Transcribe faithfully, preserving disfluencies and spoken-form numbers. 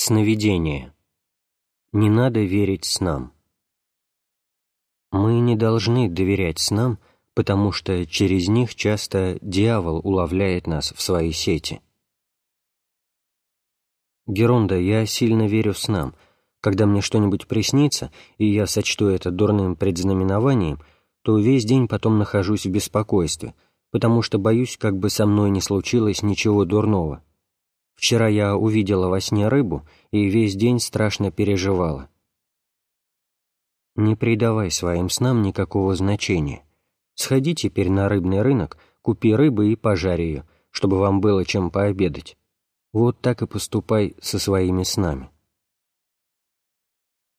Сновидение. Не надо верить снам. Мы не должны доверять снам, потому что через них часто дьявол уловляет нас в свои сети. Геронда, я сильно верю снам. Когда мне что-нибудь приснится, и я сочту это дурным предзнаменованием, то весь день потом нахожусь в беспокойстве, потому что боюсь, как бы со мной не случилось ничего дурного. Вчера я увидела во сне рыбу и весь день страшно переживала. Не придавай своим снам никакого значения. Сходи теперь на рыбный рынок, купи рыбы и пожарь ее, чтобы вам было чем пообедать. Вот так и поступай со своими снами.